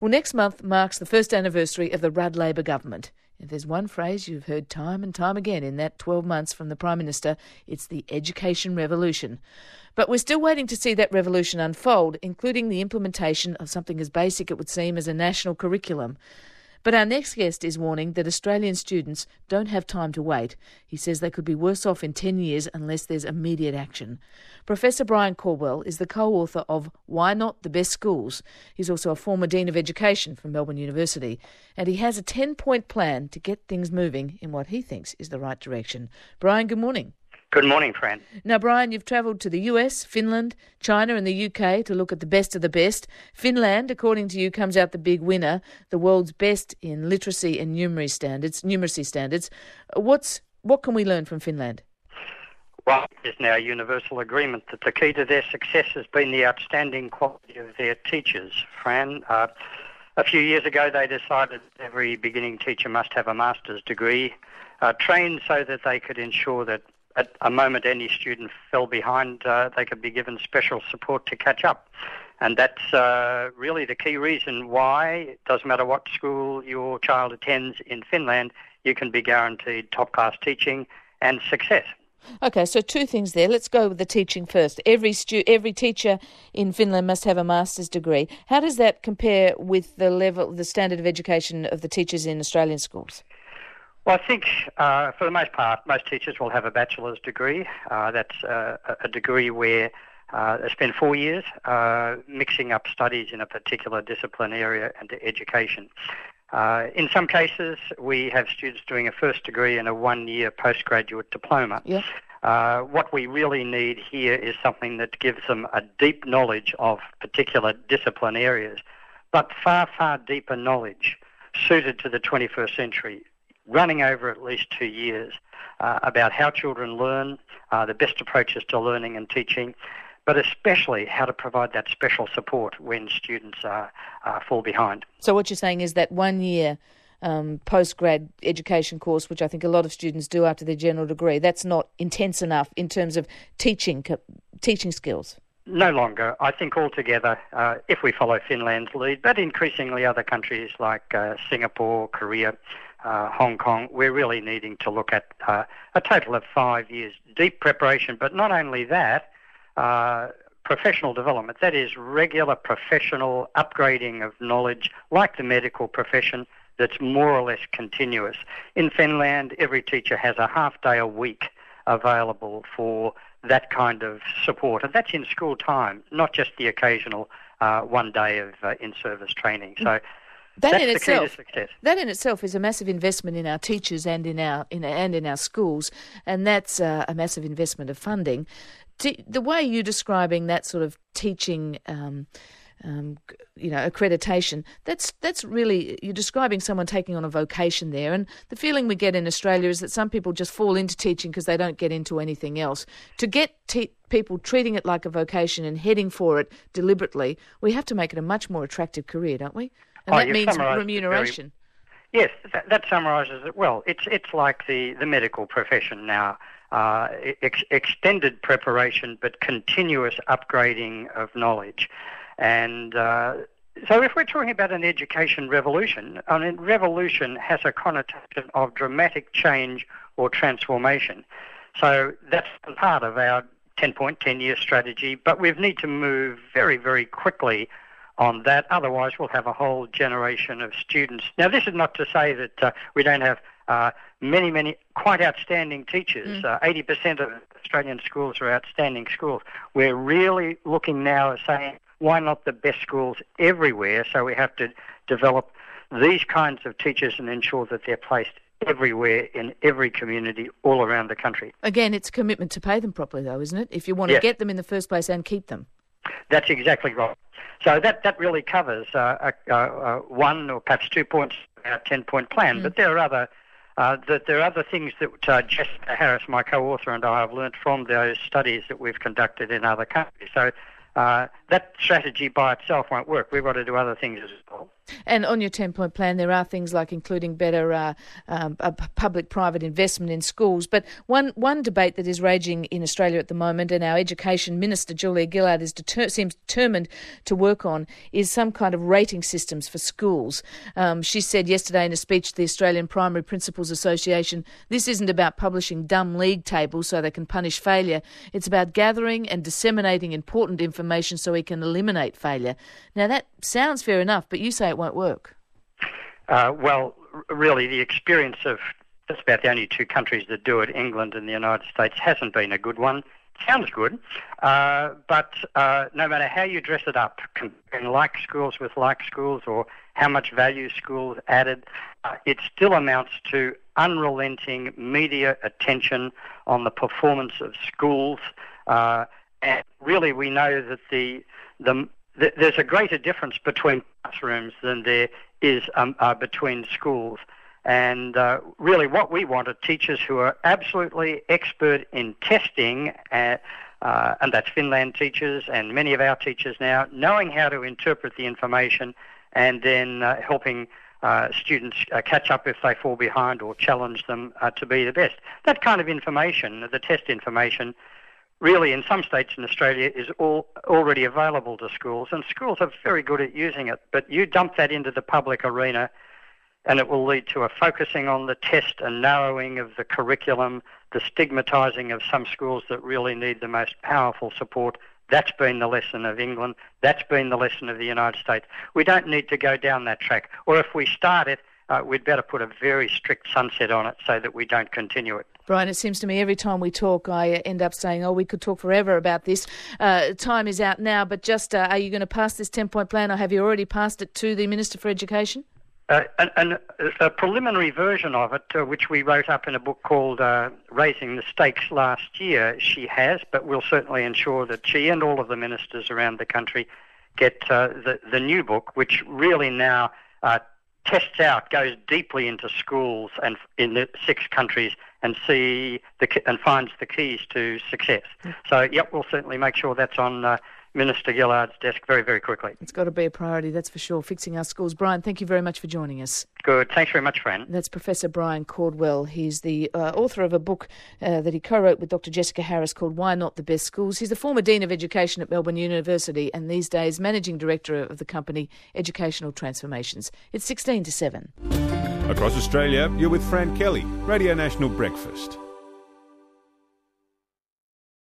Well, next month marks the first anniversary of the Rudd Labor government. If there's one phrase you've heard time and time again in that 12 months from the Prime Minister, it's the education revolution. But we're still waiting to see that revolution unfold, including the implementation of something as basic, it would seem, as a national curriculum. But our next guest is warning that Australian students don't have time to wait. He says they could be worse off in 10 years unless there's immediate action. Professor Brian Caldwell is the co-author of Why Not the Best Schools. He's also a former Dean of Education from Melbourne University. And he has a 10-point plan to get things moving in what he thinks is the right direction. Brian, good morning. Good morning, Fran. Now, Brian, you've travelled to the US, Finland, China and the UK to look at the best of the best. Finland, according to you, comes out the big winner, the world's best in literacy and numeracy standards. What can we learn from Finland? Well, there's now universal agreement that the key to their success has been the outstanding quality of their teachers, Fran. A few years ago, they decided every beginning teacher must have a master's degree, trained so that they could ensure that at a moment any student fell behind, they could be given special support to catch up. And that's really the key reason why, it doesn't matter what school your child attends in Finland, you can be guaranteed top-class teaching and success. Okay, so two things there. Let's go with the teaching first. Every teacher in Finland must have a master's degree. How does that compare with the standard of education of the teachers in Australian schools? Well, I think for the most part, most teachers will have a bachelor's degree. That's a degree where they spend 4 years mixing up studies in a particular discipline area and education. In some cases, we have students doing a first degree and a 1-year postgraduate diploma. Yep. What we really need here is something that gives them a deep knowledge of particular discipline areas, but far, far deeper knowledge suited to the 21st century, running over at least 2 years, about how children learn, the best approaches to learning and teaching, but especially how to provide that special support when students fall behind. So what you're saying is that 1 year postgrad education course, which I think a lot of students do after their general degree, that's not intense enough in terms of teaching skills? No longer. I think altogether, if we follow Finland's lead, but increasingly other countries like Singapore, Korea, Hong Kong, we're really needing to look at a total of 5 years deep preparation, but not only that, professional development, that is regular professional upgrading of knowledge like the medical profession that's more or less continuous. In Finland, every teacher has a half day a week available for that kind of support, and that's in school time, not just the occasional 1 day of in-service training. So that's the key to success. That in itself is a massive investment in our teachers and in our schools, and that's a massive investment of funding. The way you're describing that sort of teaching, accreditation, that's really, you're describing someone taking on a vocation there. And the feeling we get in Australia is that some people just fall into teaching because they don't get into anything else. To get people treating it like a vocation and heading for it deliberately, we have to make it a much more attractive career, don't we? And that means remuneration. Yes, that summarises it well. It's like the medical profession now. Extended preparation, but continuous upgrading of knowledge. And so if we're talking about an education revolution, I mean, revolution has a connotation of dramatic change or transformation. So that's part of our 10-year strategy, but we need to move very, very quickly on that. Otherwise, we'll have a whole generation of students. Now, this is not to say that we don't have many quite outstanding teachers. 80% of Australian schools are outstanding schools. We're really looking now at saying, why not the best schools everywhere? So we have to develop these kinds of teachers and ensure that they're placed everywhere in every community all around the country. Again, it's a commitment to pay them properly, though, isn't it? If you want to get them in the first place and keep them. That's exactly right. So that really covers 1 or perhaps 2 points of our 10-point plan. But there are other things that Jessica Harris, my co-author, and I have learnt from those studies that we've conducted in other countries. So that strategy by itself won't work. We've got to do other things as well. And on your 10-point plan, there are things like including better public-private investment in schools. But one debate that is raging in Australia at the moment, and our Education Minister, Julia Gillard, seems determined to work on, is some kind of rating systems for schools. She said yesterday in a speech to the Australian Primary Principals Association, this isn't about publishing dumb league tables so they can punish failure. It's about gathering and disseminating important information so we can eliminate failure. Now, that sounds fair enough, but you say it won't work. Well, really, the experience of just about the only two countries that do it, England and the United States, hasn't been a good one. Sounds good, but no matter how you dress it up, comparing like schools with like schools or how much value schools added, it still amounts to unrelenting media attention on the performance of schools. And really, we know that there's a greater difference between classrooms than there is between schools. And really what we want are teachers who are absolutely expert in testing, and that's Finland teachers and many of our teachers now, knowing how to interpret the information and then helping students catch up if they fall behind or challenge them to be the best. That kind of information, the test information, really, in some states in Australia, is already available to schools, and schools are very good at using it. But you dump that into the public arena, and it will lead to a focusing on the test and narrowing of the curriculum, the stigmatising of some schools that really need the most powerful support. That's been the lesson of England. That's been the lesson of the United States. We don't need to go down that track. Or if we start it, we'd better put a very strict sunset on it so that we don't continue it. Brian, it seems to me every time we talk, I end up saying, we could talk forever about this. Time is out now, but just are you going to pass this 10-point plan, or have you already passed it to the Minister for Education? A preliminary version of it, which we wrote up in a book called Raising the Stakes last year, she has, but we'll certainly ensure that she and all of the ministers around the country get the new book, which really now tests out, goes deeply into schools and in the 6 countries and finds the keys to success. So, we'll certainly make sure that's on Minister Gillard's desk very, very quickly. It's got to be a priority, that's for sure, fixing our schools. Brian, thank you very much for joining us. Good. Thanks very much, Fran. That's Professor Brian Cordwell. He's the author of a book that he co-wrote with Dr. Jessica Harris called Why Not the Best Schools. He's the former Dean of Education at Melbourne University and these days Managing Director of the company Educational Transformations. It's 6:16 to 7. Across Australia, you're with Fran Kelly, Radio National Breakfast.